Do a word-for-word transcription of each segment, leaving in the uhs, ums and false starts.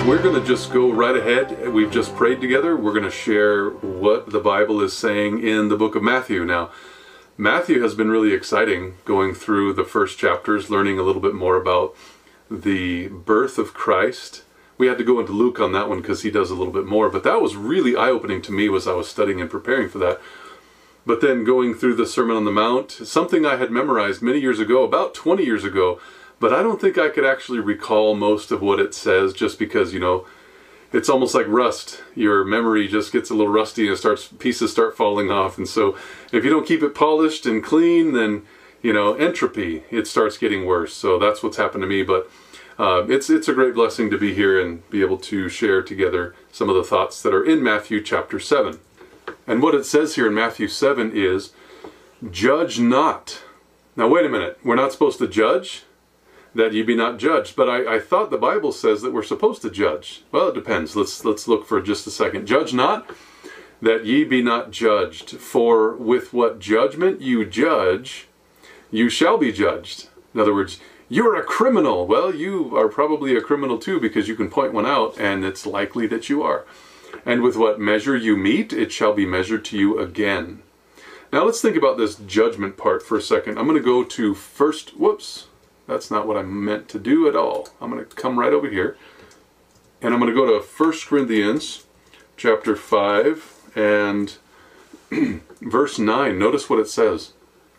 we're going to just go right ahead. We've just prayed together. We're going to share what the Bible is saying in the book of Matthew. Now, Matthew has been really exciting going through the first chapters, learning a little bit more about the birth of Christ. We had to go into Luke on that one because he does a little bit more, but that was really eye-opening to me as I was studying and preparing for that. But then going through the Sermon on the Mount, something I had memorized many years ago, about twenty years ago, but I don't think I could actually recall most of what it says just because, you know, it's almost like rust. Your memory just gets a little rusty and it starts, pieces start falling off. And so if you don't keep it polished and clean, then, you know, entropy, it starts getting worse. So that's what's happened to me. But uh, it's, it's a great blessing to be here and be able to share together some of the thoughts that are in Matthew chapter seven. And what it says here in Matthew seven is, judge not. Now wait a minute, we're not supposed to judge? That ye be not judged. But I, I thought the Bible says that we're supposed to judge. Well, it depends. Let's, let's look for just a second. Judge not, that ye be not judged. For with what judgment you judge, you shall be judged. In other words, you're a criminal. Well, you are probably a criminal too, because you can point one out, and it's likely that you are. And with what measure you meet, it shall be measured to you again. Now let's think about this judgment part for a second. I'm going to go to first, whoops. That's not what I meant to do at all. I'm going to come right over here. And I'm going to go to First Corinthians chapter five and verse nine. Notice what it says.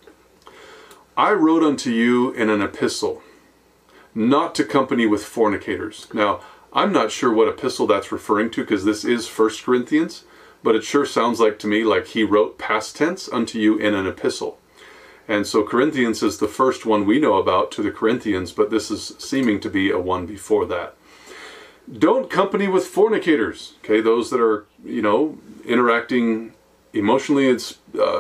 I wrote unto you in an epistle, not to company with fornicators. Now, I'm not sure what epistle that's referring to, because this is First Corinthians, but it sure sounds like to me like he wrote past tense unto you in an epistle. And so Corinthians is the first one we know about to the Corinthians, but this is seeming to be a one before that. Don't company with fornicators, okay? Those that are, you know, interacting emotionally and uh,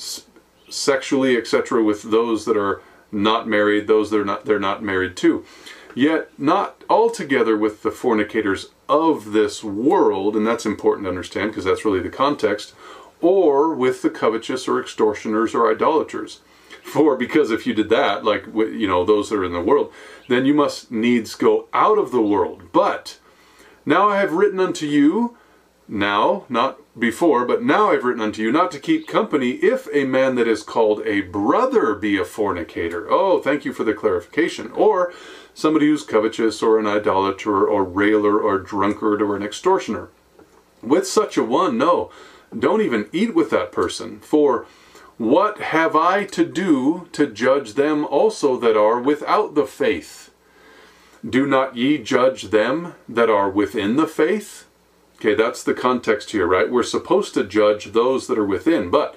sexually, et cetera, with those that are not married, those that are not they're not married to. Yet not altogether with the fornicators of this world, and that's important to understand because that's really the context, or with the covetous or extortioners or idolaters. For because if you did that, like, you know, those that are in the world, then you must needs go out of the world. But now I have written unto you, now, not before, but now I've written unto you, not to keep company if a man that is called a brother be a fornicator. Oh, thank you for the clarification. Or somebody who's covetous or an idolater or railer or drunkard or an extortioner. With such a one, no, don't even eat with that person. For what have I to do to judge them also that are without the faith? Do not ye judge them that are within the faith? Okay, that's the context here, right? We're supposed to judge those that are within, but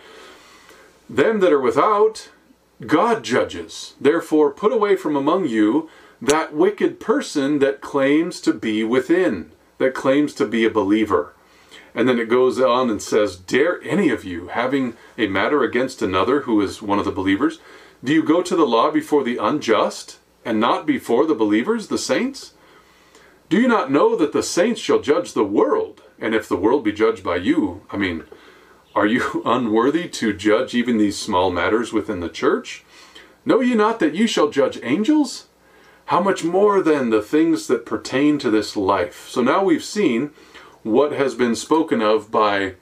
them that are without, God judges. Therefore, put away from among you that wicked person that claims to be within, that claims to be a believer. And then it goes on and says, dare any of you, having a matter against another who is one of the believers, do you go to the law before the unjust, and not before the believers, the saints? Do you not know that the saints shall judge the world? And if the world be judged by you, I mean, are you unworthy to judge even these small matters within the church? Know ye not that ye shall judge angels? How much more then the things that pertain to this life? So now we've seen what has been spoken of by,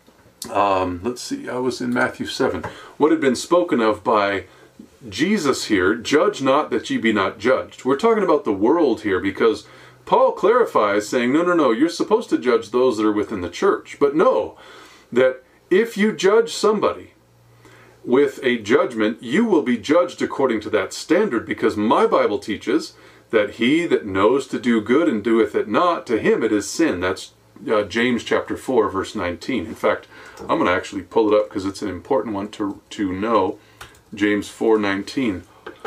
um, let's see, I was in Matthew seven. What had been spoken of by Jesus here, judge not that ye be not judged. We're talking about the world here because Paul clarifies saying, no, no, no, you're supposed to judge those that are within the church. But know that if you judge somebody with a judgment, you will be judged according to that standard, because my Bible teaches that he that knows to do good and doeth it not, to him it is sin. That's uh, James chapter four, verse nineteen. In fact, I'm going to actually pull it up because it's an important one to, to know. James four nineteen.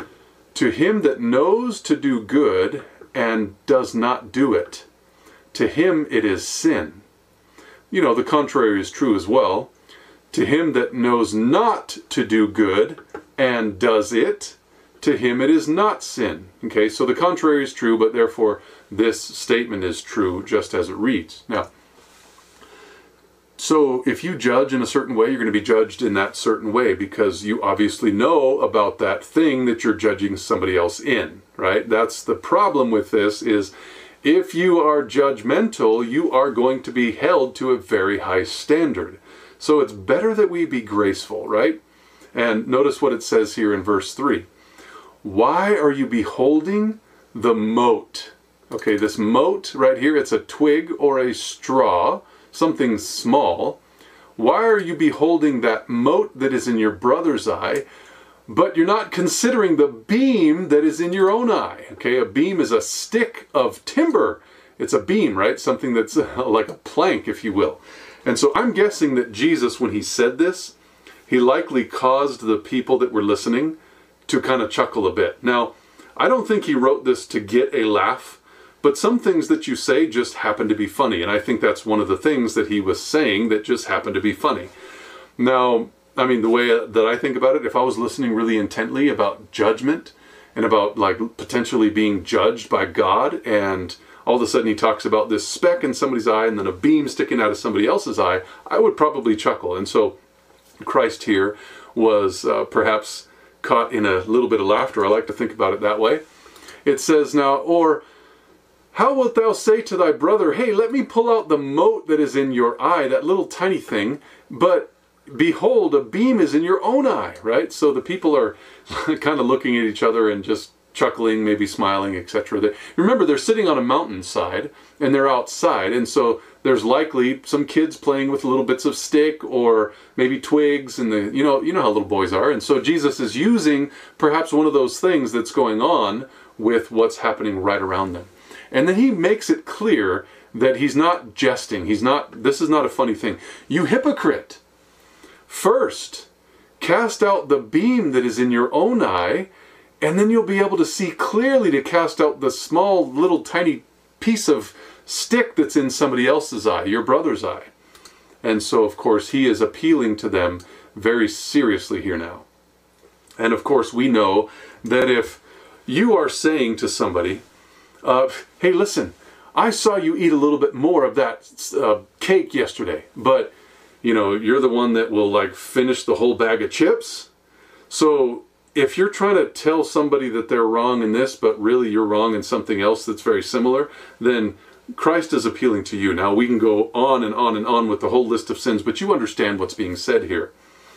To him that knows to do good and does not do it, to him it is sin. You know, the contrary is true as well. To him that knows not to do good and does it, to him it is not sin. Okay, so the contrary is true, but therefore this statement is true just as it reads. Now, so if you judge in a certain way, you're going to be judged in that certain way because you obviously know about that thing that you're judging somebody else in, right? That's the problem with this is If you are judgmental, you are going to be held to a very high standard. So it's better that we be graceful, right? And notice what it says here in verse three. Why are you beholding the mote? Okay, this mote right here, it's a twig or a straw, something small. Why are you beholding that mote that is in your brother's eye, but you're not considering the beam that is in your own eye? Okay, a beam is a stick of timber. It's a beam, right? Something that's like a plank, if you will. And so I'm guessing that Jesus, when he said this, he likely caused the people that were listening to kind of chuckle a bit. Now, I don't think he wrote this to get a laugh, but some things that you say just happen to be funny. And I think that's one of the things that he was saying that just happened to be funny. Now, I mean, the way that I think about it, if I was listening really intently about judgment and about like potentially being judged by God, and all of a sudden he talks about this speck in somebody's eye and then a beam sticking out of somebody else's eye, I would probably chuckle. And so Christ here was uh, perhaps caught in a little bit of laughter. I like to think about it that way. It says now, or how wilt thou say to thy brother, hey, let me pull out the mote that is in your eye, that little tiny thing, but behold, a beam is in your own eye, right? So the people are kind of looking at each other and just chuckling, maybe smiling, et cetera. Remember, they're sitting on a mountainside and they're outside, and so there's likely some kids playing with little bits of stick or maybe twigs, and the you know you know how little boys are. And so Jesus is using perhaps one of those things that's going on with what's happening right around them. And then he makes it clear that he's not jesting. He's not, this is not a funny thing. You hypocrite! First, cast out the beam that is in your own eye, and then you'll be able to see clearly to cast out the small little tiny piece of stick that's in somebody else's eye, your brother's eye. And so, of course, he is appealing to them very seriously here now. And of course, we know that if you are saying to somebody, uh, hey, listen, I saw you eat a little bit more of that uh, cake yesterday, but, you know, you're the one that will, like, finish the whole bag of chips. So if you're trying to tell somebody that they're wrong in this, but really you're wrong in something else that's very similar, then Christ is appealing to you. Now, we can go on and on and on with the whole list of sins, but you understand what's being said here.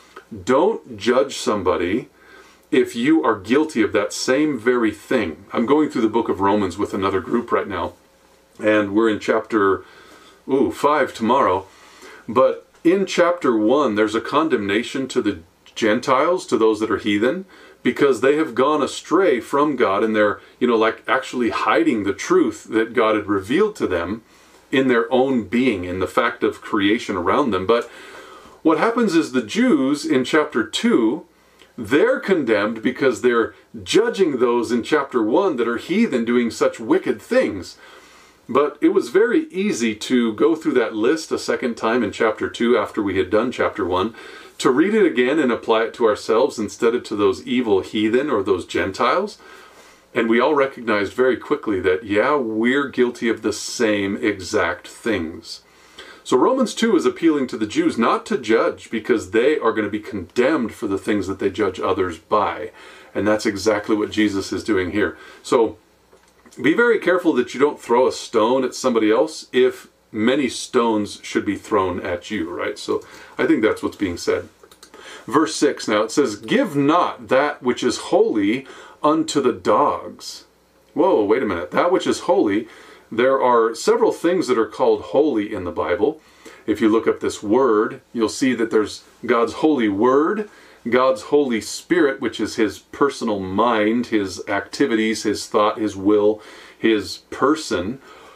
Don't judge somebody if you are guilty of that same very thing. I'm going through the book of Romans with another group right now, and we're in chapter ooh, five tomorrow. But in chapter one, there's a condemnation to the Gentiles, to those that are heathen, because they have gone astray from God, and they're, you know, like actually hiding the truth that God had revealed to them in their own being, in the fact of creation around them. But what happens is the Jews in chapter two, they're condemned because they're judging those in chapter one that are heathen doing such wicked things. But it was very easy to go through that list a second time in chapter two after we had done chapter one, to read it again and apply it to ourselves instead of to those evil heathen or those Gentiles. And we all recognized very quickly that, yeah, we're guilty of the same exact things. So Romans two is appealing to the Jews not to judge, because they are going to be condemned for the things that they judge others by. And that's exactly what Jesus is doing here. So be very careful that you don't throw a stone at somebody else if many stones should be thrown at you, right? So I think that's what's being said. Verse six now, it says, give not that which is holy unto the dogs. Whoa, wait a minute. That which is holy, there are several things that are called holy in the Bible. If you look up this word, you'll see that there's God's holy word, God's Holy Spirit, which is his personal mind, his activities, his thought, his will, his person.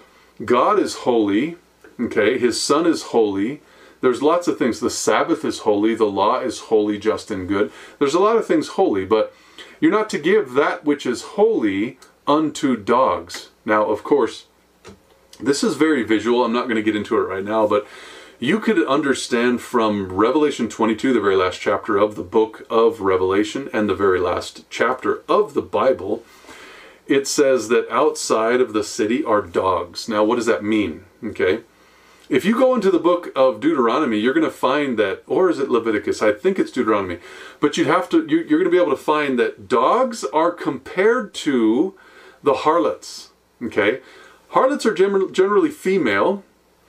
God is holy. Okay, his Son is holy. There's lots of things. The Sabbath is holy. The law is holy, just, and good. There's a lot of things holy, but you're not to give that which is holy unto dogs. Now, of course, this is very visual. I'm not going to get into it right now, but you could understand from Revelation twenty-two, the very last chapter of the book of Revelation, and the very last chapter of the Bible, it says that outside of the city are dogs. Now, what does that mean? Okay. If you go into the book of Deuteronomy, you're going to find that, or is it Leviticus? I think it's Deuteronomy. But you'd have to, you're going to be able to find that dogs are compared to the harlots. Okay? Harlots are gen- generally female,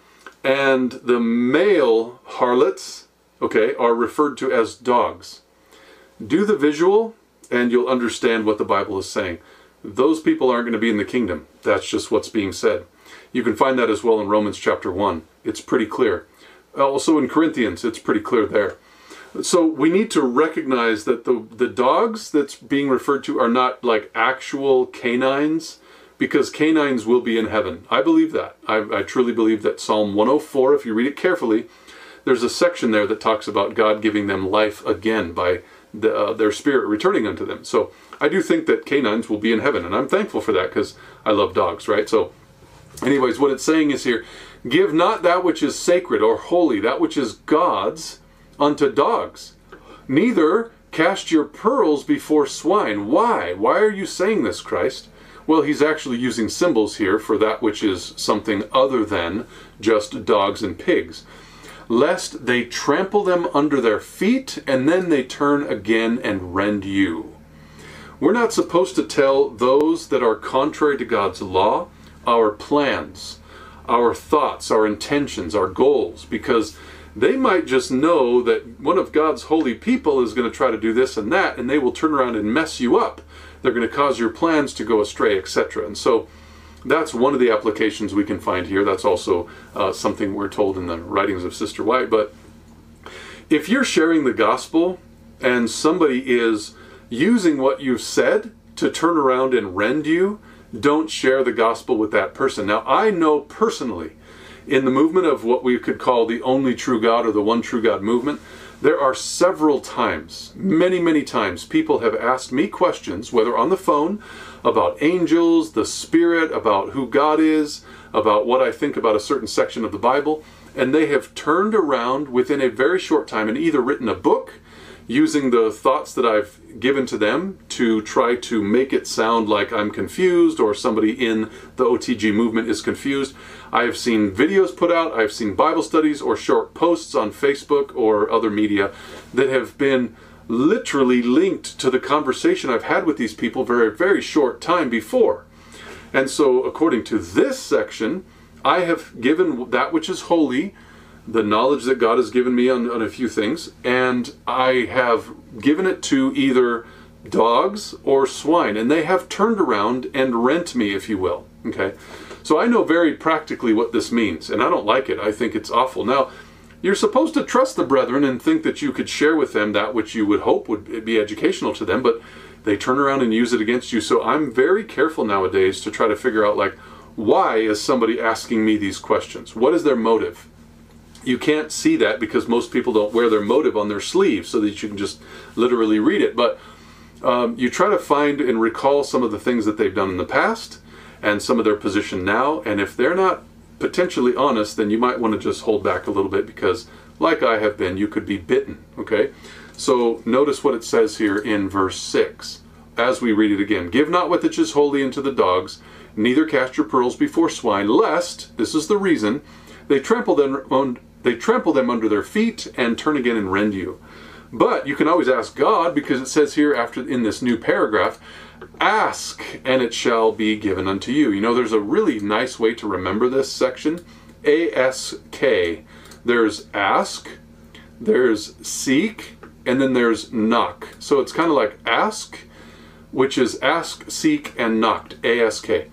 and the male harlots, okay, are referred to as dogs. Do the visual, and you'll understand what the Bible is saying. Those people aren't going to be in the kingdom. That's just what's being said. You can find that as well in Romans chapter one. It's pretty clear. Also in Corinthians, it's pretty clear there. So we need to recognize that the, the dogs that's being referred to are not like actual canines, because canines will be in heaven. I believe that. I, I truly believe that Psalm one oh four, if you read it carefully, there's a section there that talks about God giving them life again by the, uh, their spirit returning unto them. So I do think that canines will be in heaven, and I'm thankful for that because I love dogs, right? So anyways, what it's saying is here, give not that which is sacred or holy, that which is God's, unto dogs. Neither cast your pearls before swine. Why? Why are you saying this, Christ? Well, he's actually using symbols here for that which is something other than just dogs and pigs. Lest they trample them under their feet, and then they turn again and rend you. We're not supposed to tell those that are contrary to God's law our plans, our thoughts, our intentions, our goals, because they might just know that one of God's holy people is going to try to do this and that, and they will turn around and mess you up. They're going to cause your plans to go astray, et cetera. And so that's one of the applications we can find here. That's also uh, something we're told in the writings of Sister White. But if you're sharing the gospel and somebody is using what you've said to turn around and rend you, don't share the gospel with that person. Now, I know personally, in the movement of what we could call the only true God or the one true God movement, there are several times, many, many times, people have asked me questions, whether on the phone, about angels, the Spirit, about who God is, about what I think about a certain section of the Bible, and they have turned around within a very short time and either written a book using the thoughts that I've given to them to try to make it sound like I'm confused or somebody in the O T G movement is confused. I have seen videos put out, I've seen Bible studies or short posts on Facebook or other media that have been literally linked to the conversation I've had with these people very, very short time before. And so according to this section, I have given that which is holy, the knowledge that God has given me on, on a few things, and I have given it to either dogs or swine, and they have turned around and rent me, if you will. Okay, so I know very practically what this means, and I don't like it. I think it's awful. Now, you're supposed to trust the brethren and think that you could share with them that which you would hope would be educational to them, but they turn around and use it against you. So I'm very careful nowadays to try to figure out, like, why is somebody asking me these questions? What is their motive? You can't see that because most people don't wear their motive on their sleeve so that you can just literally read it. But um, you try to find and recall some of the things that they've done in the past and some of their position now. And if they're not potentially honest, then you might want to just hold back a little bit because, like I have been, you could be bitten. Okay? So notice what it says here in verse six. As we read it again, give not what which is holy unto the dogs, neither cast your pearls before swine, lest, this is the reason, they trample them on They trample them under their feet and turn again and rend you. But you can always ask God, because it says here after in this new paragraph, ask and it shall be given unto you. You know, there's a really nice way to remember this section. A S K. There's ask, there's seek, and then there's knock. So it's kind of like ask, which is ask, seek, and knocked. A S K.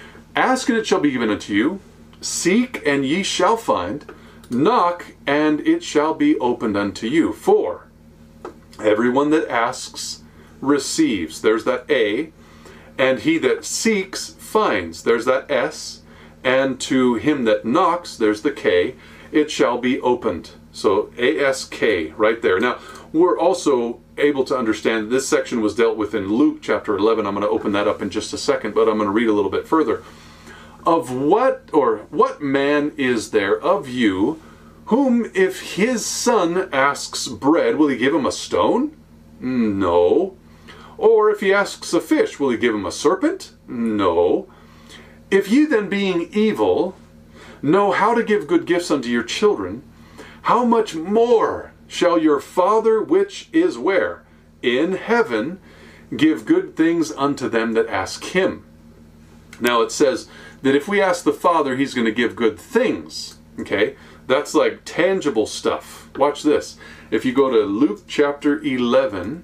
Ask and it shall be given unto you. Seek and ye shall find. Knock, and it shall be opened unto you. For everyone that asks receives. There's that A. And he that seeks finds. There's that S. And to him that knocks, there's the K. It shall be opened. So A S K right there. Now, we're also able to understand this section was dealt with in Luke chapter eleven. I'm going to open that up in just a second, but I'm going to read a little bit further. Of what, or what man is there of you, whom if his son asks bread, will he give him a stone? No. Or if he asks a fish, will he give him a serpent? No. If ye then being evil, know how to give good gifts unto your children, how much more shall your Father which is where? In heaven, give good things unto them that ask him. Now it says that if we ask the Father, he's going to give good things. Okay? That's like tangible stuff. Watch this. If you go to Luke chapter eleven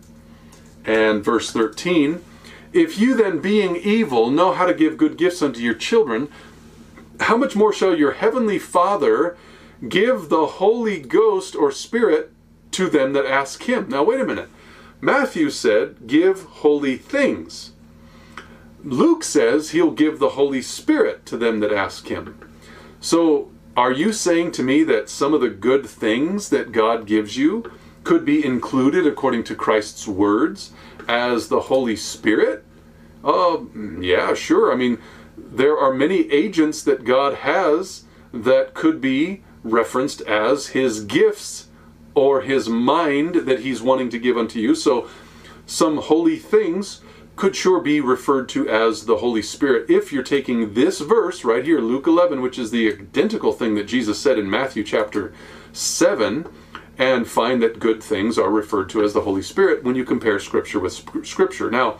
and verse thirteen, if you then, being evil, know how to give good gifts unto your children, how much more shall your heavenly Father give the Holy Ghost or Spirit to them that ask him? Now wait a minute. Matthew said, give holy things. Luke says he'll give the Holy Spirit to them that ask him. So are you saying to me that some of the good things that God gives you could be included, according to Christ's words, as the Holy Spirit? Uh, yeah, sure. I mean, there are many agents that God has that could be referenced as his gifts or his mind that he's wanting to give unto you. So some holy things could sure be referred to as the Holy Spirit if you're taking this verse right here, Luke eleven, which is the identical thing that Jesus said in Matthew chapter seven, and find that good things are referred to as the Holy Spirit when you compare Scripture with Scripture. Now,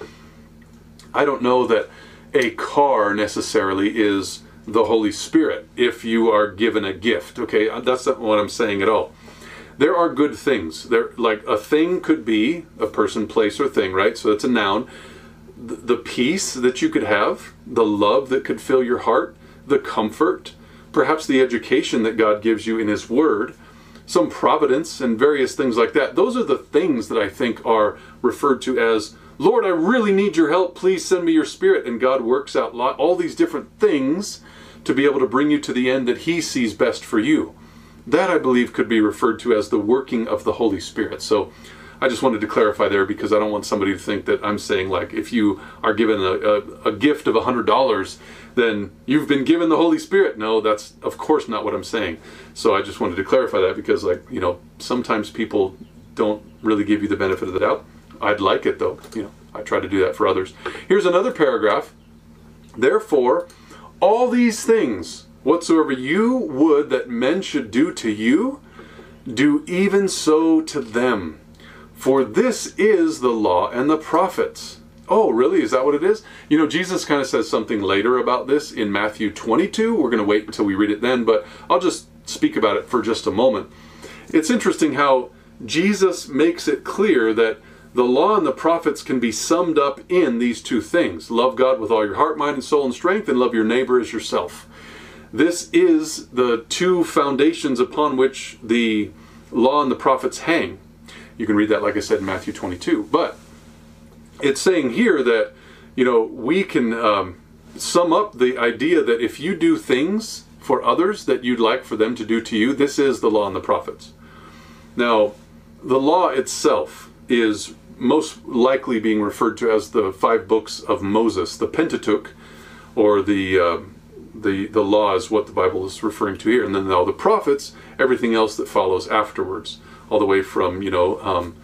I don't know that a car necessarily is the Holy Spirit if you are given a gift. Okay, that's not what I'm saying at all. There are good things. There, like a thing could be a person, place, or thing, right? So that's a noun. The, the peace that you could have, the love that could fill your heart, the comfort, perhaps the education that God gives you in his word, some providence and various things like that. Those are the things that I think are referred to as, Lord, I really need your help. Please send me your Spirit. And God works out all these different things to be able to bring you to the end that he sees best for you. That, I believe, could be referred to as the working of the Holy Spirit. So I just wanted to clarify there, because I don't want somebody to think that I'm saying, like, if you are given a, a, a gift of one hundred dollars, then you've been given the Holy Spirit. No, that's of course not what I'm saying. So I just wanted to clarify that, because, like, you know, sometimes people don't really give you the benefit of the doubt. I'd like it, though. You know, I try to do that for others. Here's another paragraph. Therefore, all these things, whatsoever you would that men should do to you, do even so to them. For this is the law and the prophets. Oh, really? Is that what it is? You know, Jesus kind of says something later about this in Matthew twenty-two. We're going to wait until we read it then, but I'll just speak about it for just a moment. It's interesting how Jesus makes it clear that the law and the prophets can be summed up in these two things. Love God with all your heart, mind, and soul and strength, and love your neighbor as yourself. This is the two foundations upon which the law and the prophets hang. You can read that, like I said, in Matthew twenty-two. But it's saying here that, you know, we can um, sum up the idea that if you do things for others that you'd like for them to do to you, this is the law and the prophets. Now, the law itself is most likely being referred to as the five books of Moses, the Pentateuch, or the uh, the the law is what the Bible is referring to here. And then all the prophets, everything else that follows afterwards, all the way from, you know, um,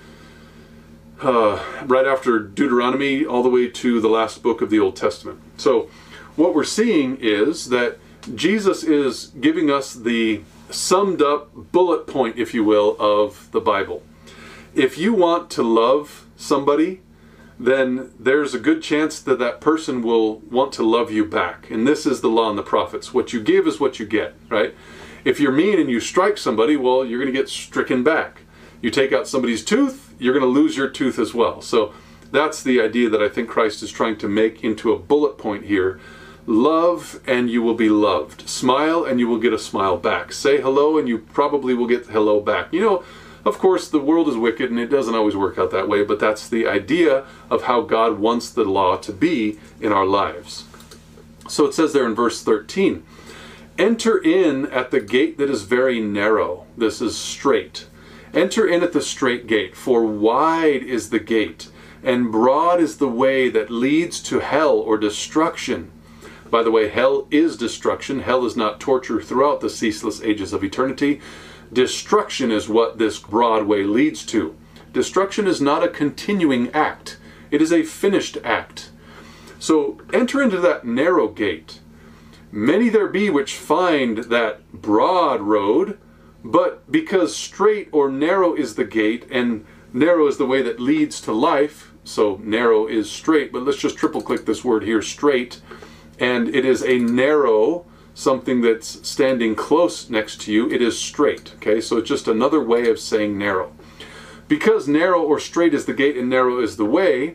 uh, right after Deuteronomy, all the way to the last book of the Old Testament. So what we're seeing is that Jesus is giving us the summed up bullet point, if you will, of the Bible. If you want to love somebody, then there's a good chance that that person will want to love you back. And this is the law and the prophets. What you give is what you get, right? If you're mean and you strike somebody, well, you're going to get stricken back. You take out somebody's tooth, you're going to lose your tooth as well. So that's the idea that I think Christ is trying to make into a bullet point here. Love and you will be loved. Smile and you will get a smile back. Say hello and you probably will get hello back. You know, of course, the world is wicked and it doesn't always work out that way, but that's the idea of how God wants the law to be in our lives. So it says there in verse thirteen, enter in at the gate that is very narrow. This is straight. Enter in at the straight gate, for wide is the gate, and broad is the way that leads to hell or destruction. By the way, hell is destruction. Hell is not torture throughout the ceaseless ages of eternity. Destruction is what this broad way leads to. Destruction is not a continuing act. It is a finished act. So enter into that narrow gate. Many there be which find that broad road, but because straight or narrow is the gate, and narrow is the way that leads to life, so narrow is straight, but let's just triple click this word here, straight, and it is a narrow, something that's standing close next to you, it is straight. Okay, so it's just another way of saying narrow. Because narrow or straight is the gate and narrow is the way,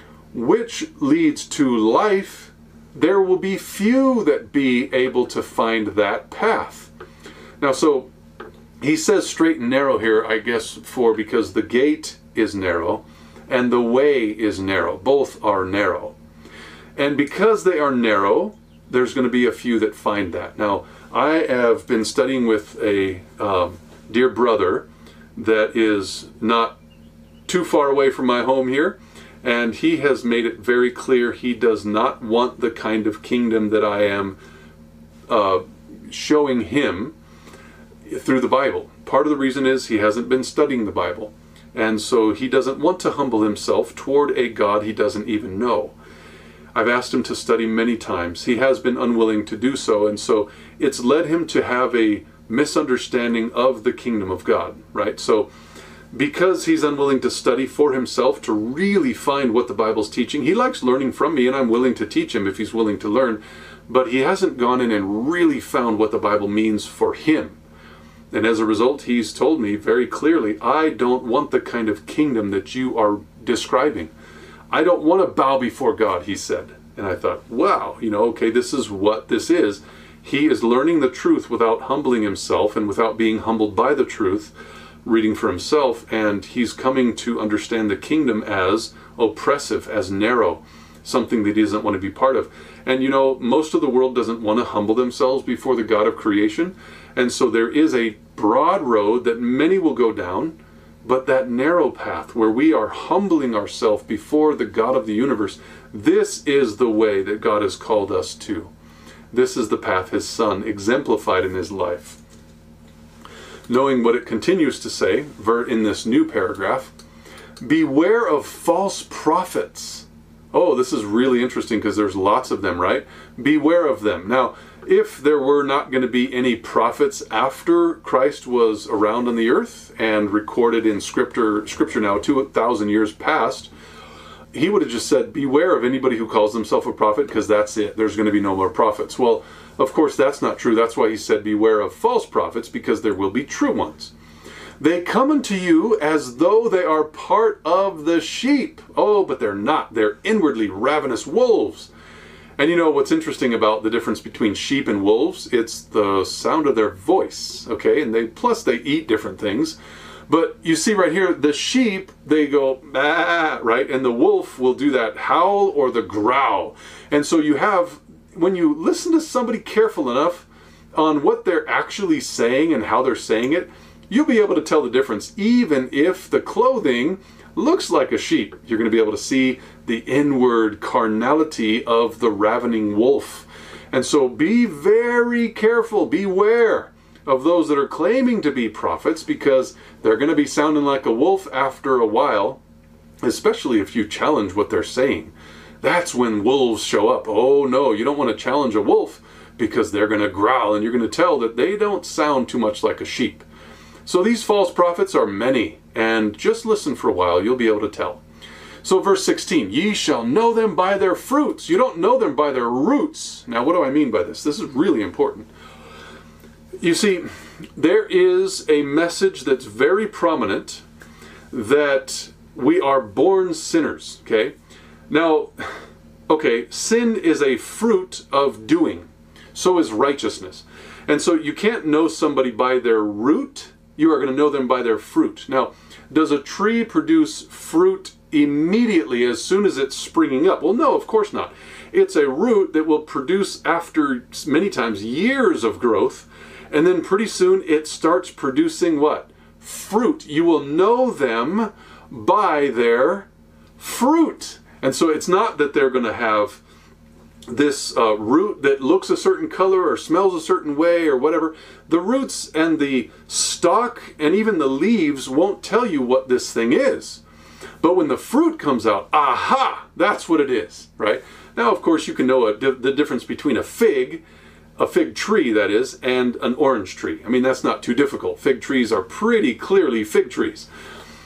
which leads to life, there will be few that be able to find that path. Now, so he says straight and narrow here, I guess, for because the gate is narrow and the way is narrow. Both are narrow. And because they are narrow, there's going to be a few that find that. Now, I have been studying with a um, dear brother that is not too far away from my home here, and he has made it very clear he does not want the kind of kingdom that I am uh, showing him through the Bible. Part of the reason is he hasn't been studying the Bible, and so he doesn't want to humble himself toward a God he doesn't even know. I've asked him to study many times. He has been unwilling to do so, and so it's led him to have a misunderstanding of the kingdom of God, right? So because he's unwilling to study for himself to really find what the Bible's teaching, he likes learning from me, and I'm willing to teach him if he's willing to learn, but he hasn't gone in and really found what the Bible means for him. And as a result, he's told me very clearly, I don't want the kind of kingdom that you are describing. I don't want to bow before God, he said. And I thought, wow, you know, okay, this is what this is. He is learning the truth without humbling himself and without being humbled by the truth, reading for himself, and he's coming to understand the kingdom as oppressive, as narrow, something that he doesn't want to be part of. And you know, most of the world doesn't want to humble themselves before the God of creation, and so there is a broad road that many will go down, but that narrow path where we are humbling ourselves before the God of the universe, this is the way that God has called us to. This is the path his Son exemplified in his life. Knowing what it continues to say in this new paragraph, beware of false prophets. Oh, this is really interesting because there's lots of them, right? Beware of them. Now, if there were not going to be any prophets after Christ was around on the earth and recorded in scripture, scripture now two thousand years past, he would have just said, beware of anybody who calls himself a prophet, because that's it. There's going to be no more prophets. Well, of course, that's not true. That's why he said, beware of false prophets, because there will be true ones. They come unto you as though they are part of the sheep. Oh, but they're not. They're inwardly ravenous wolves. And you know what's interesting about the difference between sheep and wolves? It's the sound of their voice, okay? And they plus they eat different things. But you see right here, the sheep, they go, bah, right? And the wolf will do that howl or the growl. And so you have, when you listen to somebody careful enough on what they're actually saying and how they're saying it, you'll be able to tell the difference. Even if the clothing looks like a sheep, you're going to be able to see the inward carnality of the ravening wolf. And so be very careful, beware of those that are claiming to be prophets, because they're going to be sounding like a wolf after a while, especially if you challenge what they're saying. That's when wolves show up. Oh no, you don't want to challenge a wolf, because they're going to growl and you're going to tell that they don't sound too much like a sheep. So these false prophets are many, and just listen for a while, you'll be able to tell. So verse sixteen, ye shall know them by their fruits. You don't know them by their roots. Now what do I mean by this? This is really important. You see, there is a message that's very prominent that we are born sinners, okay? Now, okay, sin is a fruit of doing. So is righteousness. And so you can't know somebody by their root. You are going to know them by their fruit. Now, does a tree produce fruit immediately as soon as it's springing up? Well, no, of course not. It's a root that will produce after many times years of growth, and then pretty soon it starts producing what? Fruit. You will know them by their fruit. And so it's not that they're going to have this uh, root that looks a certain color or smells a certain way or whatever. The roots and the stalk and even the leaves won't tell you what this thing is. But when the fruit comes out, aha, that's what it is, right? Now, of course, you can know a, the difference between a fig, a fig tree, that is, and an orange tree. I mean, that's not too difficult. Fig trees are pretty clearly fig trees.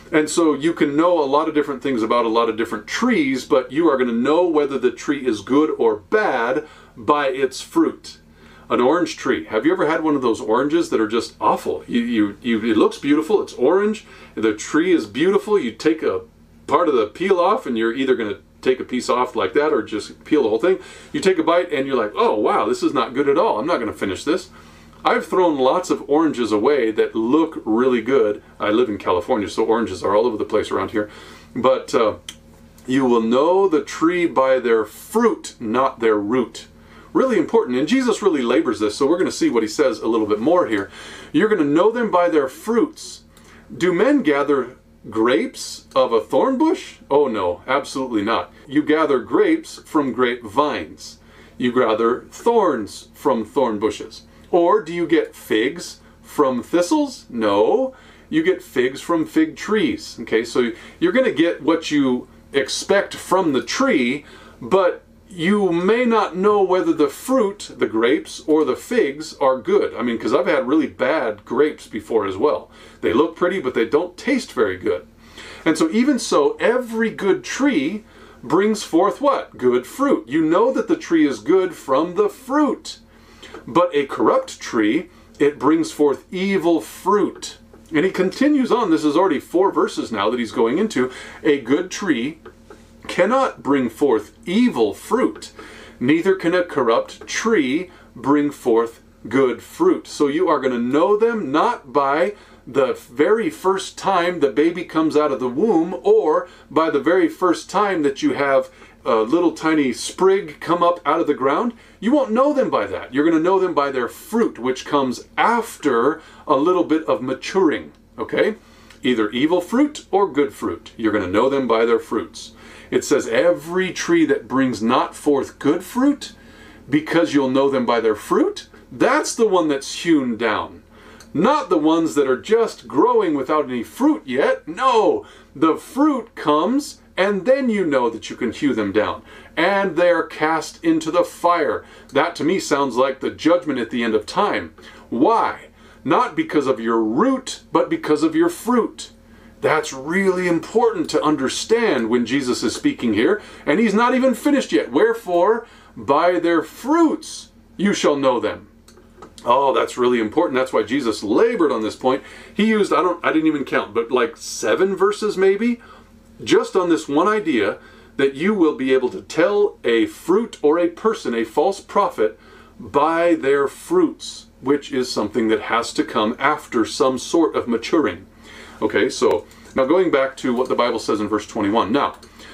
And so you can know a lot of different things about a lot of different trees, but you are going to know whether the tree is good or bad by its fruit. An orange tree. Have you ever had one of those oranges that are just awful? You, you, you, it looks beautiful. It's orange. The tree is beautiful. You take a part of the peel off, and you're either going to take a piece off like that or just peel the whole thing. You take a bite, and you're like, oh, wow, this is not good at all. I'm not going to finish this. I've thrown lots of oranges away that look really good. I live in California, so oranges are all over the place around here. But uh, you will know the tree by their fruit, not their root. Really important, and Jesus really labors this, so we're going to see what he says a little bit more here. You're going to know them by their fruits. Do men gather grapes of a thorn bush? Oh no, absolutely not. You gather grapes from grapevines. You gather thorns from thorn bushes. Or do you get figs from thistles? No, you get figs from fig trees. Okay, so you're going to get what you expect from the tree, but you may not know whether the fruit, the grapes, or the figs are good. I mean, because I've had really bad grapes before as well. They look pretty, but they don't taste very good. And so even so, every good tree brings forth what? Good fruit. You know that the tree is good from the fruit. But a corrupt tree, it brings forth evil fruit. And he continues on. This is already four verses now that he's going into. A good tree cannot bring forth evil fruit, neither can a corrupt tree bring forth good fruit. So you are going to know them not by the very first time the baby comes out of the womb, or by the very first time that you have a little tiny sprig come up out of the ground. You won't know them by that. You're going to know them by their fruit, which comes after a little bit of maturing. Okay? Either evil fruit or good fruit. You're going to know them by their fruits. It says, every tree that brings not forth good fruit, because you'll know them by their fruit, that's the one that's hewn down. Not the ones that are just growing without any fruit yet. No, the fruit comes, and then you know that you can hew them down. And they are cast into the fire. That to me sounds like the judgment at the end of time. Why? Not because of your root, but because of your fruit. That's really important to understand when Jesus is speaking here, and he's not even finished yet. Wherefore, by their fruits you shall know them. Oh, that's really important. That's why Jesus labored on this point. He used, I don't, I didn't even count, but like seven verses maybe, just on this one idea that you will be able to tell a fruit or a person, a false prophet, by their fruits, which is something that has to come after some sort of maturing. Okay, so now going back to what the Bible says in verse twenty-one. Now,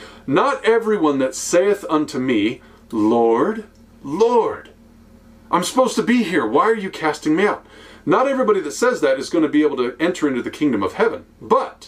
not everyone that saith unto me, Lord, Lord. I'm supposed to be here. Why are you casting me out? Not everybody that says that is going to be able to enter into the kingdom of heaven. But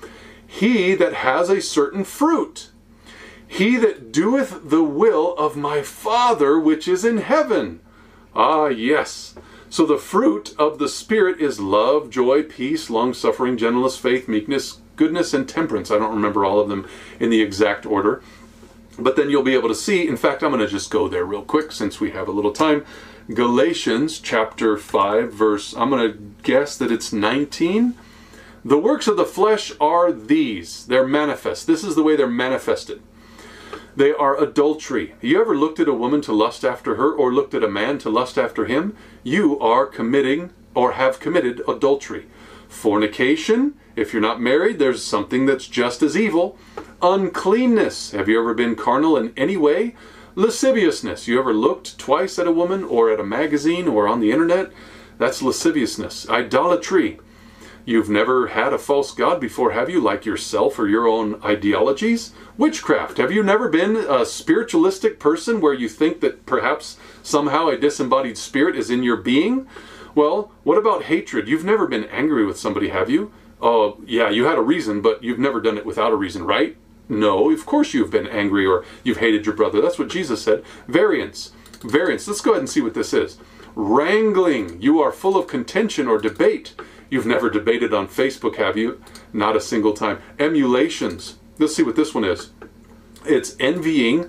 he that has a certain fruit, he that doeth the will of my Father which is in heaven. Ah, yes. So the fruit of the Spirit is love, joy, peace, long-suffering, gentleness, faith, meekness, goodness, and temperance. I don't remember all of them in the exact order. But then you'll be able to see, in fact, I'm going to just go there real quick since we have a little time. Galatians chapter five, verse, I'm going to guess that it's nineteen. The works of the flesh are these. They're manifest. This is the way they're manifested. They are adultery. You ever looked at a woman to lust after her, or looked at a man to lust after him? You are committing or have committed adultery. Fornication. If you're not married, there's something that's just as evil. Uncleanness. Have you ever been carnal in any way? Lasciviousness. You ever looked twice at a woman or at a magazine or on the internet? That's lasciviousness. Idolatry. You've never had a false god before, have you? Like yourself or your own ideologies? Witchcraft. Have you never been a spiritualistic person where you think that perhaps somehow a disembodied spirit is in your being? Well, what about hatred? You've never been angry with somebody, have you? Oh, yeah, you had a reason, but you've never done it without a reason, right? No, of course you've been angry or you've hated your brother. That's what Jesus said. Variance. Variance. Let's go ahead and see what this is. Wrangling. You are full of contention or debate. You've never debated on Facebook, have you? Not a single time. Emulations. Let's see what this one is. It's envying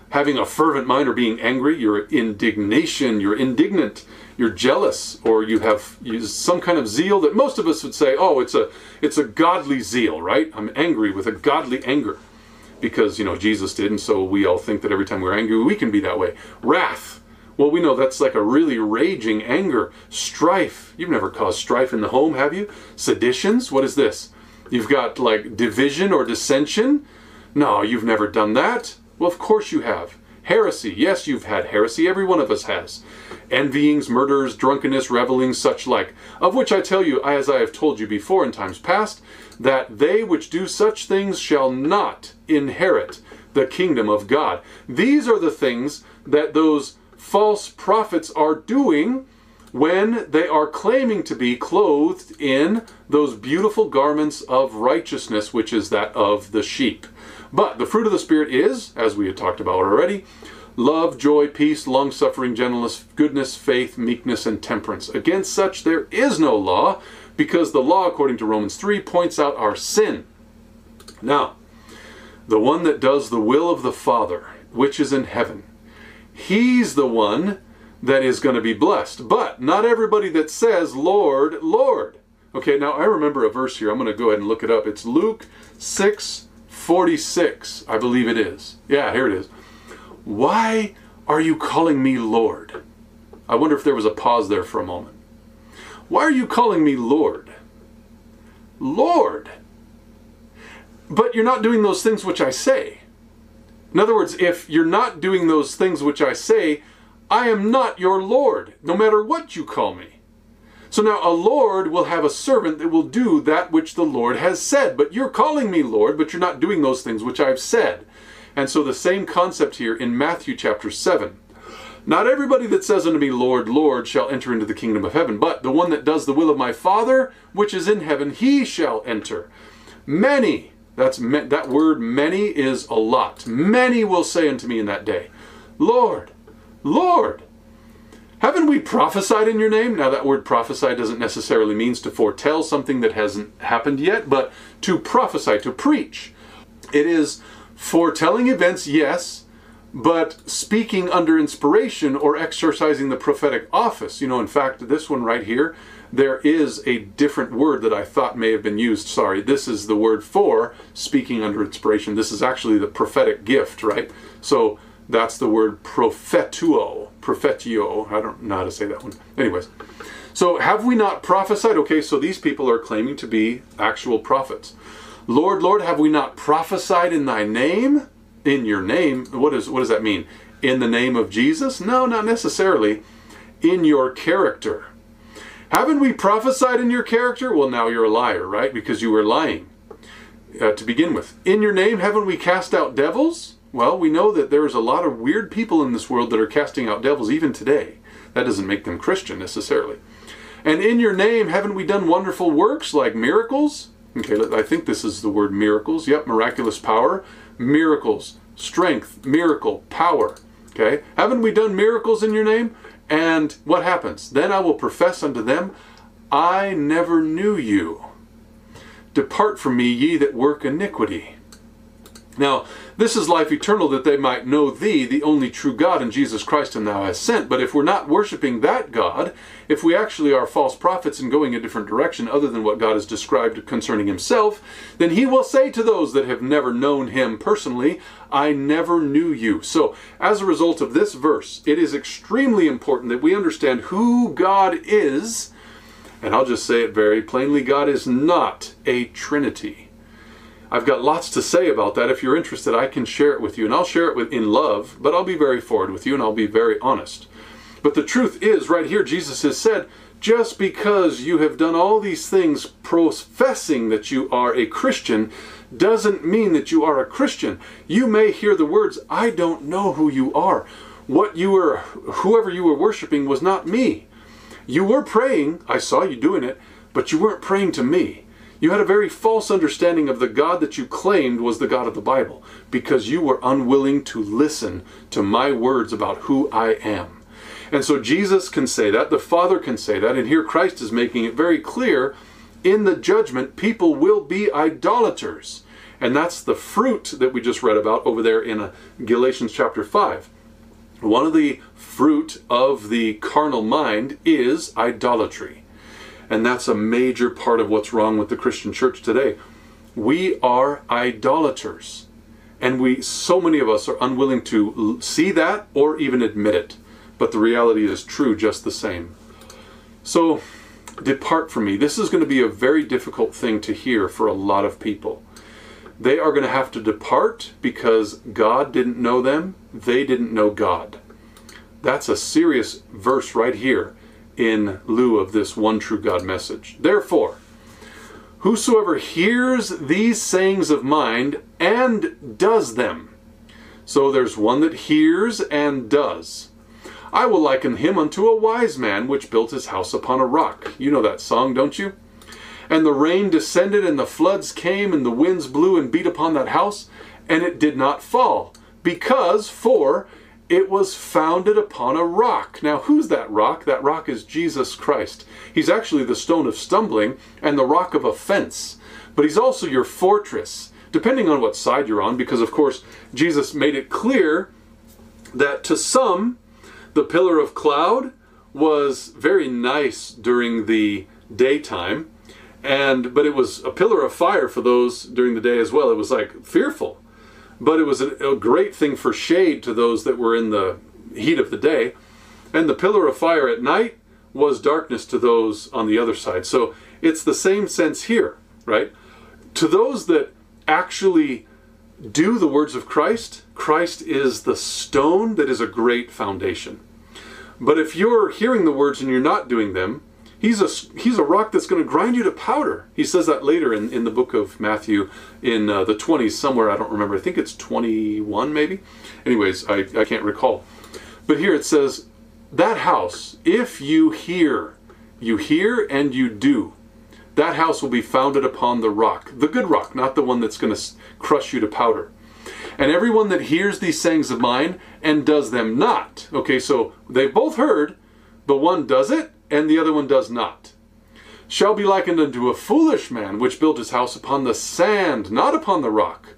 having a fervent mind or being angry. Your indignation, you're indignant, you're jealous, or you have some kind of zeal that most of us would say, oh, it's a it's a godly zeal, right? I'm angry with a godly anger because, you know, Jesus did, and so we all think that every time we're angry, we can be that way. Wrath. Well, we know that's like a really raging anger. Strife. You've never caused strife in the home, have you? Seditions. What is this? You've got like division or dissension. No, you've never done that. Well, of course you have. Heresy. Yes, you've had heresy. Every one of us has. Envyings, murders, drunkenness, revelings, such like. Of which I tell you, as I have told you before in times past, that they which do such things shall not inherit the kingdom of God. These are the things that those false prophets are doing when they are claiming to be clothed in those beautiful garments of righteousness, which is that of the sheep. But the fruit of the Spirit is, as we had talked about already, love, joy, peace, long-suffering, gentleness, goodness, faith, meekness, and temperance. Against such there is no law, because the law, according to Romans three, points out our sin. Now, the one that does the will of the Father, which is in heaven, he's the one that is going to be blessed. But not everybody that says, Lord, Lord. Okay, now I remember a verse here. I'm going to go ahead and look it up. It's Luke six forty-six, I believe it is. Yeah, here it is. Why are you calling me Lord? I wonder if there was a pause there for a moment. Why are you calling me Lord? Lord. But you're not doing those things which I say. In other words, if you're not doing those things which I say, I am not your Lord, no matter what you call me. So now a Lord will have a servant that will do that which the Lord has said. But you're calling me Lord, but you're not doing those things which I've said. And so the same concept here in Matthew chapter seven. Not everybody that says unto me, Lord, Lord, shall enter into the kingdom of heaven, but the one that does the will of my Father, which is in heaven, he shall enter. Many, that's that word many is a lot. Many will say unto me in that day, Lord, Lord, haven't we prophesied in your name? Now that word prophesy doesn't necessarily mean to foretell something that hasn't happened yet, but to prophesy, to preach. It is foretelling events, yes, but speaking under inspiration or exercising the prophetic office. You know, in fact, this one right here, there is a different word that I thought may have been used. Sorry, this is the word for speaking under inspiration. This is actually the prophetic gift, right? So that's the word prophetuo, prophetio. I don't know how to say that one. Anyways, so have we not prophesied? Okay, so these people are claiming to be actual prophets. Lord, Lord, have we not prophesied in thy name? In your name? What is, what does that mean? In the name of Jesus? No, not necessarily. In your character. Haven't we prophesied in your character? Well, now you're a liar, right? Because you were lying uh, to begin with. In your name, haven't we cast out devils? Well, we know that there's a lot of weird people in this world that are casting out devils even today. That doesn't make them Christian necessarily. And in your name, haven't we done wonderful works like miracles? Okay, I think this is the word miracles. Yep, miraculous power, miracles, strength, miracle, power. Okay, haven't we done miracles in your name? And what happens? Then I will profess unto them, I never knew you. Depart from me, ye that work iniquity. Now, this is life eternal, that they might know thee, the only true God, and Jesus Christ whom thou hast sent. But if we're not worshiping that God, if we actually are false prophets and going a different direction other than what God has described concerning himself, then he will say to those that have never known him personally, I never knew you. So, as a result of this verse, it is extremely important that we understand who God is. And I'll just say it very plainly, God is not a Trinity. I've got lots to say about that. If you're interested, I can share it with you, and I'll share it with, in love, but I'll be very forward with you, and I'll be very honest. But the truth is, right here, Jesus has said, just because you have done all these things professing that you are a Christian, doesn't mean that you are a Christian. You may hear the words, I don't know who you are. What you were, whoever you were worshiping was not me. You were praying, I saw you doing it, but you weren't praying to me. You had a very false understanding of the God that you claimed was the God of the Bible, because you were unwilling to listen to my words about who I am. And so Jesus can say that, the Father can say that, and here Christ is making it very clear, in the judgment, people will be idolaters. And that's the fruit that we just read about over there in uh, Galatians chapter five. One of the fruit of the carnal mind is idolatry. And that's a major part of what's wrong with the Christian church today. We are idolaters. And we, so many of us are unwilling to see that or even admit it. But the reality is true just the same. So, depart from me. This is going to be a very difficult thing to hear for a lot of people. They are going to have to depart because God didn't know them. They didn't know God. That's a serious verse right here in lieu of this one true God message. Therefore, whosoever hears these sayings of mine and does them. So there's one that hears and does. I will liken him unto a wise man which built his house upon a rock. You know that song, don't you? And the rain descended, and the floods came, and the winds blew and beat upon that house, and it did not fall, because, for, it was founded upon a rock. Now, who's that rock? That rock is Jesus Christ. He's actually the stone of stumbling and the rock of offense. But he's also your fortress, depending on what side you're on, because, of course, Jesus made it clear that to some, the pillar of cloud was very nice during the daytime, and but it was a pillar of fire for those during the day as well. It was like fearful, but it was a, a great thing for shade to those that were in the heat of the day. And the pillar of fire at night was darkness to those on the other side. So it's the same sense here, right? To those that actually do the words of Christ, Christ is the stone that is a great foundation. But if you're hearing the words and you're not doing them, he's a, he's a rock that's going to grind you to powder. He says that later in, in the book of Matthew in uh, the twenties somewhere. I don't remember. I think it's twenty-one maybe. Anyways, I, I can't recall. But here it says, that house, if you hear, you hear and you do, that house will be founded upon the rock. The good rock, not the one that's going to crush you to powder. And everyone that hears these sayings of mine and does them not. Okay, so they've both heard, but one does it and the other one does not. Shall be likened unto a foolish man which built his house upon the sand, not upon the rock.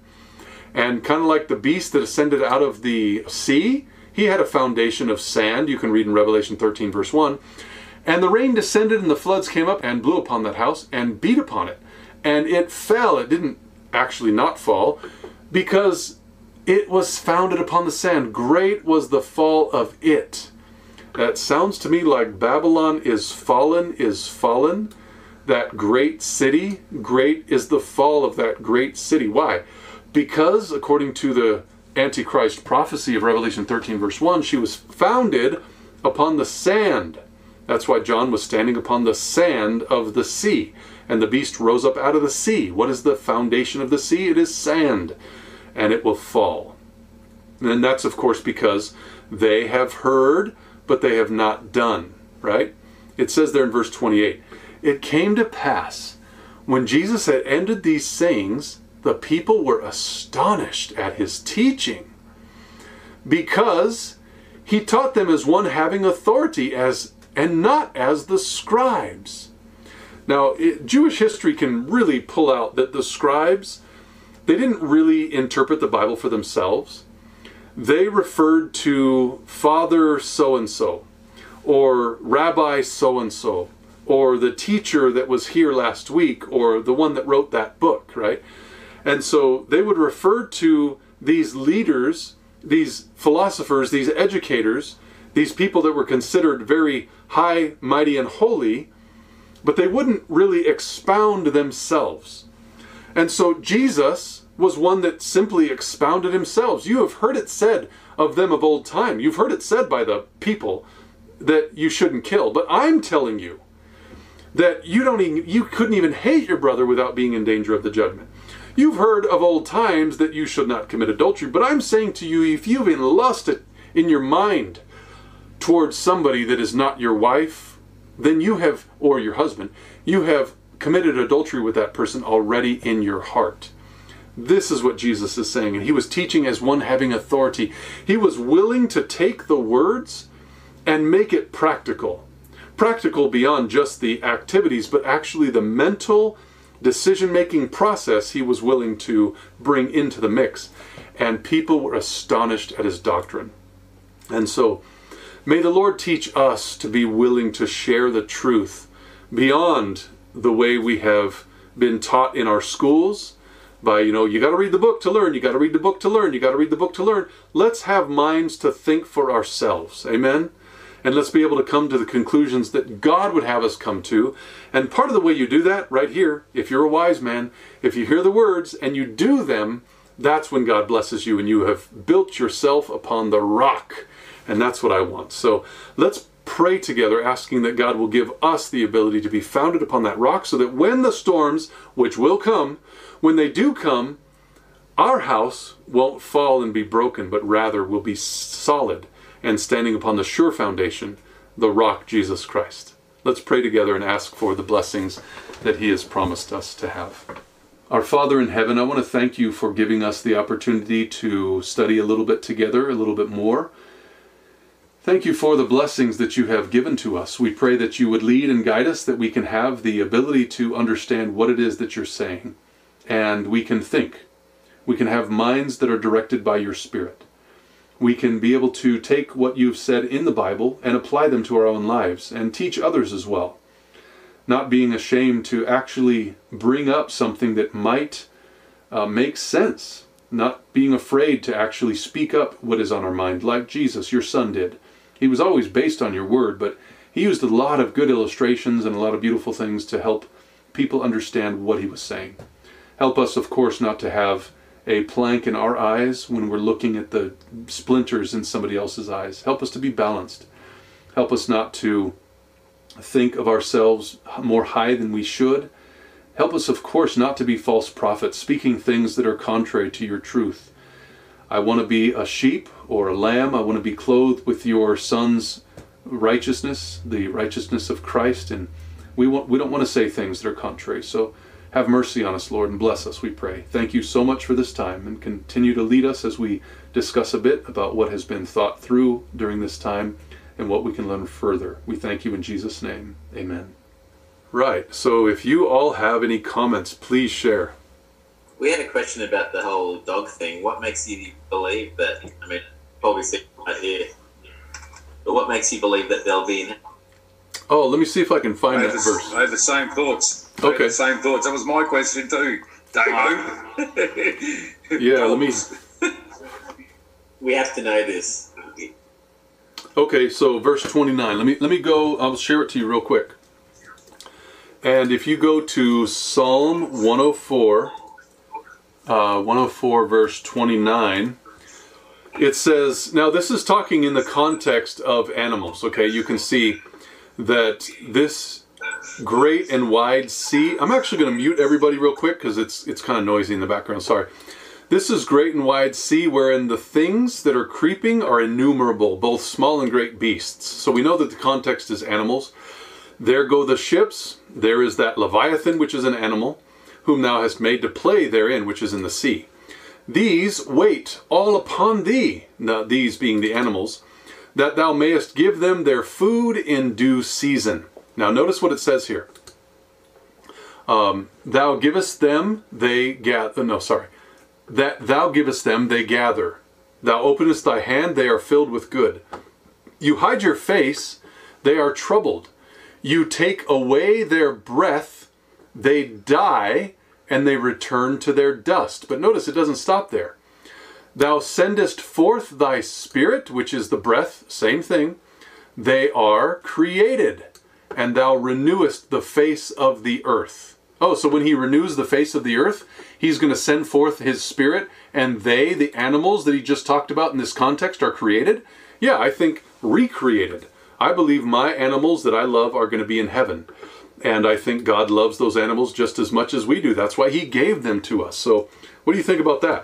And kind of like the beast that ascended out of the sea, he had a foundation of sand. You can read in Revelation thirteen verse one. And the rain descended and the floods came up and blew upon that house and beat upon it. And it fell. It didn't actually not fall because it was founded upon the sand. Great was the fall of it. That sounds to me like Babylon is fallen, is fallen. That great city, great is the fall of that great city. Why? Because, according to the Antichrist prophecy of Revelation thirteen verse one, she was founded upon the sand. That's why John was standing upon the sand of the sea. And the beast rose up out of the sea. What is the foundation of the sea? It is sand. And it will fall. And that's, of course, because they have heard, but they have not done, right? It says there in verse twenty-eight, it came to pass, when Jesus had ended these sayings, the people were astonished at his teaching, because he taught them as one having authority, as and not as the scribes. Now, it, Jewish history can really pull out that the scribes, they didn't really interpret the Bible for themselves. They referred to Father so-and-so, or Rabbi so-and-so, or the teacher that was here last week, or the one that wrote that book, right? And so they would refer to these leaders, these philosophers, these educators, these people that were considered very high, mighty, and holy, but they wouldn't really expound themselves. And so Jesus was one that simply expounded himself. You have heard it said of them of old time. You've heard it said by the people that you shouldn't kill. But I'm telling you that you don't even, you couldn't even hate your brother without being in danger of the judgment. You've heard of old times that you should not commit adultery. But I'm saying to you, if you've been lusted in your mind towards somebody that is not your wife, then you have, or your husband, you have committed adultery with that person already in your heart. This is what Jesus is saying, and he was teaching as one having authority. He was willing to take the words and make it practical. Practical beyond just the activities, but actually the mental decision-making process he was willing to bring into the mix. And people were astonished at his doctrine. And so, may the Lord teach us to be willing to share the truth beyond the way we have been taught in our schools, by, you know, you got to read the book to learn, you got to read the book to learn, you got to read the book to learn. Let's have minds to think for ourselves. Amen? And let's be able to come to the conclusions that God would have us come to. And part of the way you do that, right here, if you're a wise man, if you hear the words and you do them, that's when God blesses you and you have built yourself upon the rock. And that's what I want. So let's pray together, asking that God will give us the ability to be founded upon that rock, so that when the storms, which will come, when they do come, our house won't fall and be broken, but rather will be solid and standing upon the sure foundation, the rock, Jesus Christ. Let's pray together and ask for the blessings that he has promised us to have. Our Father in heaven, I want to thank you for giving us the opportunity to study a little bit together, a little bit more. Thank you for the blessings that you have given to us. We pray that you would lead and guide us, that we can have the ability to understand what it is that you're saying. And we can think. We can have minds that are directed by your Spirit. We can be able to take what you've said in the Bible and apply them to our own lives and teach others as well. Not being ashamed to actually bring up something that might uh, make sense. Not being afraid to actually speak up what is on our mind, like Jesus, your son, did. He was always based on your word, but he used a lot of good illustrations and a lot of beautiful things to help people understand what he was saying. Help us, of course, not to have a plank in our eyes when we're looking at the splinters in somebody else's eyes. Help us to be balanced. Help us not to think of ourselves more high than we should. Help us, of course, not to be false prophets, speaking things that are contrary to your truth. I want to be a sheep or a lamb. I want to be clothed with your Son's righteousness, the righteousness of Christ, and we want, we don't want to say things that are contrary. So have mercy on us, Lord, and bless us, we pray. Thank you so much for this time, and continue to lead us as we discuss a bit about what has been thought through during this time and what we can learn further. We thank you in Jesus' name. Amen. Right, so if you all have any comments, please share. We had a question about the whole dog thing. What makes you believe that, I mean, probably see right here, but what makes you believe that they'll be in? Oh, let me see if I can find that the, verse. I had the same thoughts. I Okay. had the same thoughts. That was my question too, Damo. Yeah, let me... We have to know this. Okay, so verse twenty-nine. Let me let me go. I'll share it to you real quick. And if you go to Psalm one oh four, uh, one oh four verse twenty-nine, it says, now this is talking in the context of animals, okay? You can see that this great and wide sea, I'm actually going to mute everybody real quick because it's, it's kind of noisy in the background, sorry. This is great and wide sea wherein the things that are creeping are innumerable, both small and great beasts. So we know that the context is animals. There go the ships. There is that Leviathan, which is an animal, whom thou hast made to play therein, which is in the sea. These wait all upon thee, now these being the animals, that thou mayest give them their food in due season. Now notice what it says here. Um, thou givest them, they gather, no, sorry. That thou givest them, they gather. Thou openest thy hand, they are filled with good. You hide your face, they are troubled. You take away their breath, they die, and they return to their dust. But notice it doesn't stop there. Thou sendest forth thy spirit, which is the breath, same thing. They are created, and thou renewest the face of the earth. Oh, so when he renews the face of the earth, he's going to send forth his spirit, and they, the animals that he just talked about in this context, are created? Yeah, I think recreated. I believe my animals that I love are going to be in heaven. And I think God loves those animals just as much as we do. That's why he gave them to us. So what do you think about that?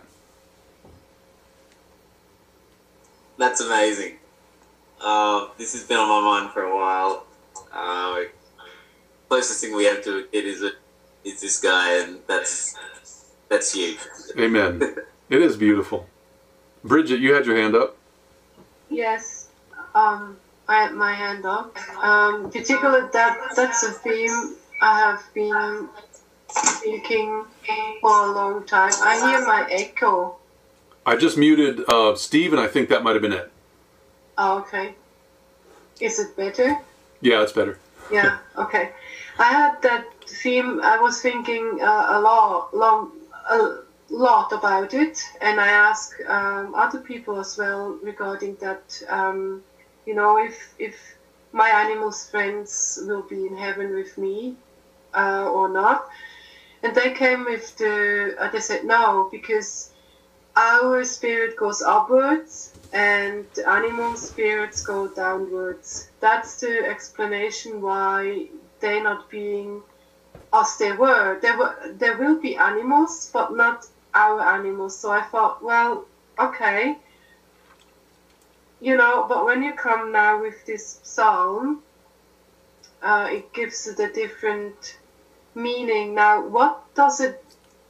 That's amazing. Uh, this has been on my mind for a while. Uh, closest thing we have to it is a, is this guy, and that's that's huge. Amen. It is beautiful. Bridget, you had your hand up. Yes, um, I had my hand up. Um, particularly that that's a theme I have been speaking for a long time. I hear my echo. I just muted uh, Steve, and I think that might have been it. Oh, okay. Is it better? Yeah, it's better. Yeah, okay. I had that theme, I was thinking uh, a lot, long, a lot about it, and I asked um, other people as well regarding that, um, you know, if, if my animals friends will be in heaven with me uh, or not. And they came with the, uh, they said no, because our spirit goes upwards and the animal spirits go downwards. That's the explanation why they're not being as they were. There were there will be animals, but not our animals. So I thought, well, okay, you know. But when you come now with this psalm, uh, it gives it a different meaning. Now, what does it?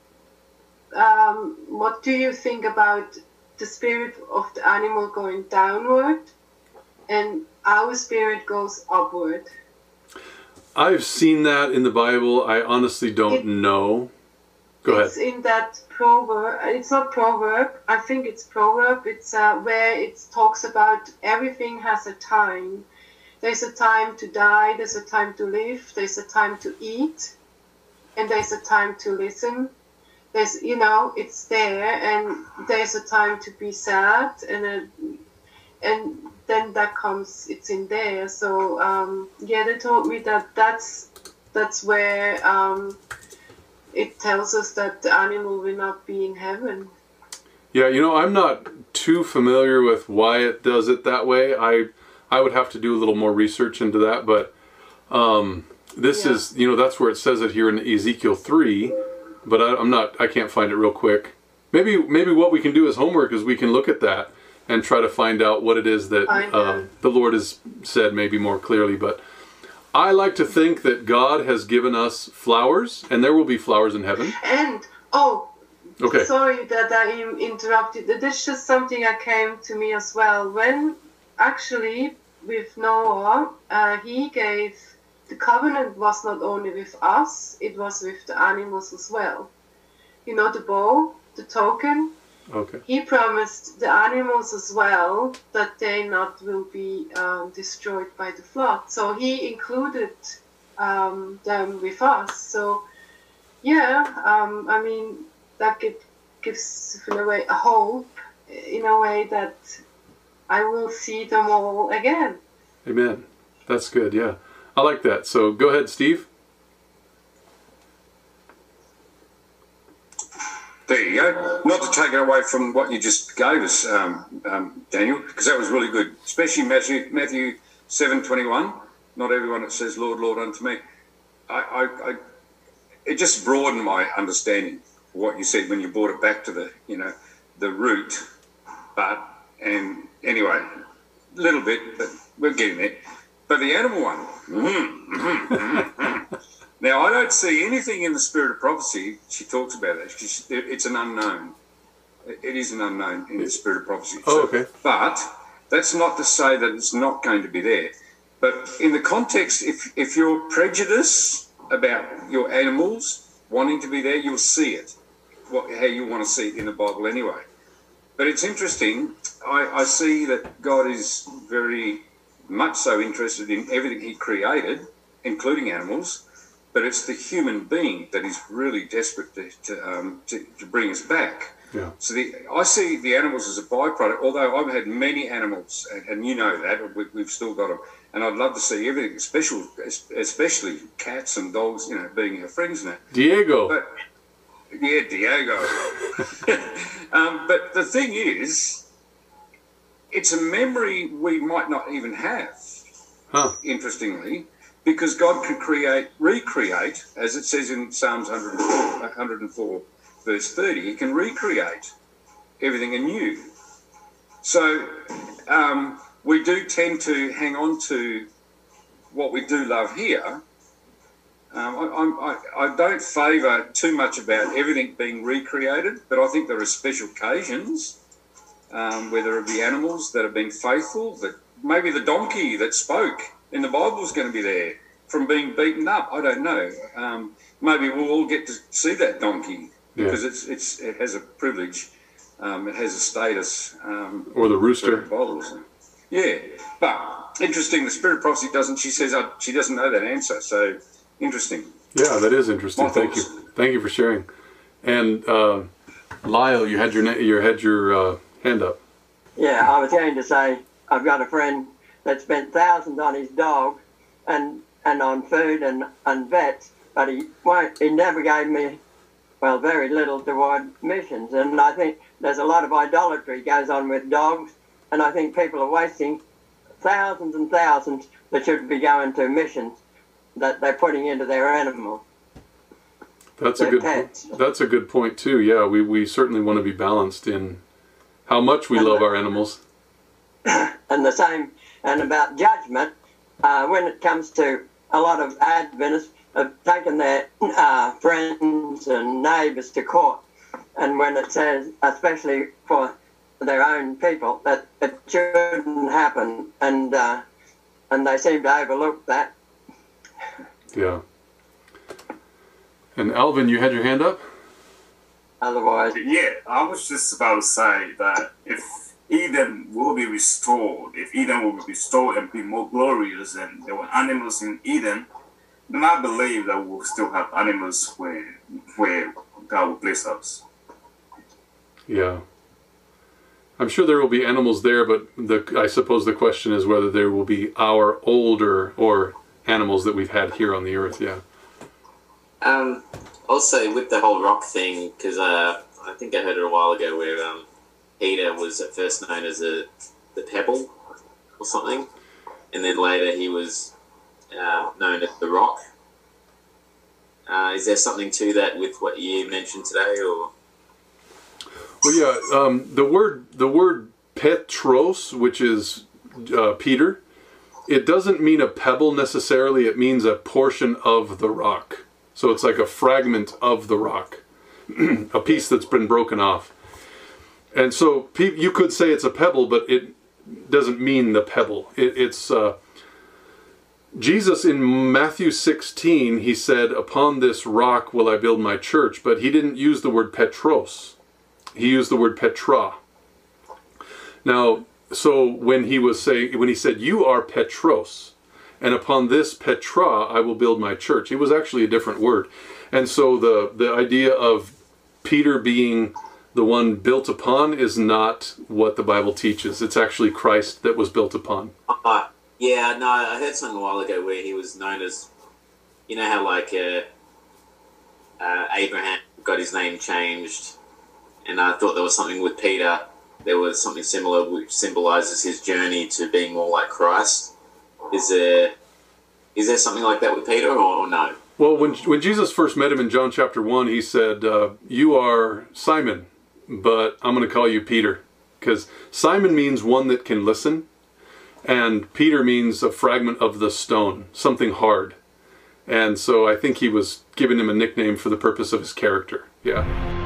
Um, what do you think about the spirit of the animal going downward, and our spirit goes upward? I've seen that in the Bible. I honestly don't It- know. Go ahead. It's in that proverb. It's not proverb. I think it's proverb. It's uh, where it talks about everything has a time. There's a time to die. There's a time to live. There's a time to eat, and there's a time to listen. There's, you know, it's there, and there's a time to be sad, and a, and then that comes. It's in there. So um, yeah, they told me that that's that's where. Um, It tells us that the animal will not be in heaven. Yeah, you know, I'm not too familiar with why it does it that way. I I would have to do a little more research into that, but um, this Yeah. is, you know, that's where it says it here in Ezekiel three, but I, I'm not, I can't find it real quick. Maybe maybe what we can do as homework is we can look at that and try to find out what it is that I know. uh, the Lord has said maybe more clearly, but I like to think that God has given us flowers, and there will be flowers in heaven. And oh, Okay. sorry that I in- interrupted. This is just something that came to me as well. When actually with Noah, uh, he gave the covenant was not only with us; it was with the animals as well. You know, the bow, the token. Okay. He promised the animals as well that they not will be um, destroyed by the flood. So he included um, them with us. So yeah, um, I mean that give, gives in a way a hope, in a way that I will see them all again. Amen. That's good. Yeah. I like that. So go ahead, Steve. There you go. Not to take it away from what you just gave us, um, um, Daniel, because that was really good, especially Matthew Matthew seven twenty one. Not everyone that says "Lord, Lord" unto me. I, I, I, it just broadened my understanding of what you said when you brought it back to the, you know, the root. But and anyway, a little bit, but we're getting there. But the animal one. Mm, mm, mm, mm. Now, I don't see anything in the spirit of prophecy. She talks about it. She, it's an unknown. It is an unknown in the spirit of prophecy. Oh, So- okay. But that's not to say that it's not going to be there. But in the context, if, if you're prejudiced about your animals wanting to be there, you'll see it, what, how you want to see it in the Bible anyway. But it's interesting. I, I see that God is very much so interested in everything he created, including animals. But it's the human being that is really desperate to to, um, to, to bring us back. Yeah. So the, I see the animals as a byproduct, although I've had many animals, and, and you know that, we, we've still got them. And I'd love to see everything, especially, especially cats and dogs, you know, being our friends now. Diego. But, yeah, Diego. um, but the thing is, it's a memory we might not even have, Huh. interestingly. Because God can create, recreate, as it says in Psalms one hundred four, one hundred four, verse thirty, he can recreate everything anew. So um, we do tend to hang on to what we do love here. Um, I, I'm- I, I don't favour too much about everything being recreated, but I think there are special occasions um, where there are the animals that have been faithful, that maybe the donkey that spoke in the Bible is going to be there from being beaten up. I don't know. Um, maybe we'll all get to see that donkey because Yeah. it's it's it has a privilege, um, it has a status. Um, Or the rooster. Bibles. Yeah, but interesting. The Spirit of Prophecy doesn't. She says uh, she doesn't know that answer. So interesting. Yeah, that is interesting. My Thank you. thoughts. Thank you for sharing. And uh, Lyle, you had your na- you had your uh, hand up. Yeah, I was going to say I've got a friend that spent thousands on his dog and and on food and, and vets, but he won't, he never gave me, well, very little toward missions. And I think there's a lot of idolatry goes on with dogs, and I think people are wasting thousands and thousands that should be going to missions that they're putting into their animals. That's a Their good. pets. Po- that's a good point too. Yeah, we we certainly want to be balanced in how much we love our animals. And the same, and about judgment, uh, when it comes to a lot of Adventists have taken their uh, friends and neighbours to court, and when it says, especially for their own people, that it shouldn't happen, and uh, and they seem to overlook that. Yeah. And Alvin, you had your hand up? Otherwise, Yeah, I was just about to say that if Eden will be restored, if Eden will be restored and be more glorious and there were animals in Eden, then I believe that we'll still have animals where where God will place us. Yeah. I'm sure there will be animals there, but the I suppose the question is whether there will be our older or animals that we've had here on the earth. Yeah. Um, also, with the whole rock thing, because uh, I think I heard it a while ago where um, Peter was at first known as a, the Pebble or something, and then later he was uh, known as the Rock. Uh, is there something to that with what you mentioned today, or? Well, yeah. Um, the word the word Petros, which is uh, Peter, it doesn't mean a pebble necessarily. It means a portion of the rock. So it's like a fragment of the rock, a piece that's been broken off. And so pe- you could say it's a pebble, but it doesn't mean the pebble. It, it's uh, Jesus in Matthew sixteen, he said, "Upon this rock will I build my church," but he didn't use the word Petros. He used the word Petra. Now, so when he was saying, when he said, "You are Petros, and upon this Petra I will build my church," it was actually a different word. And so the, the idea of Peter being the one built upon is not what the Bible teaches. It's actually Christ that was built upon. Uh, yeah, no, I heard something a while ago where he was known as, you know how like uh, uh, Abraham got his name changed, and I thought there was something with Peter. There was something similar which symbolizes his journey to being more like Christ. Is there is there something like that with Peter, or, or no? Well, when when Jesus first met him in John chapter one, he said, uh, "You are Simon, but I'm going to call you Peter," because Simon means one that can listen, and Peter means a fragment of the stone, something hard. And so I think he was giving him a nickname for the purpose of his character. Yeah.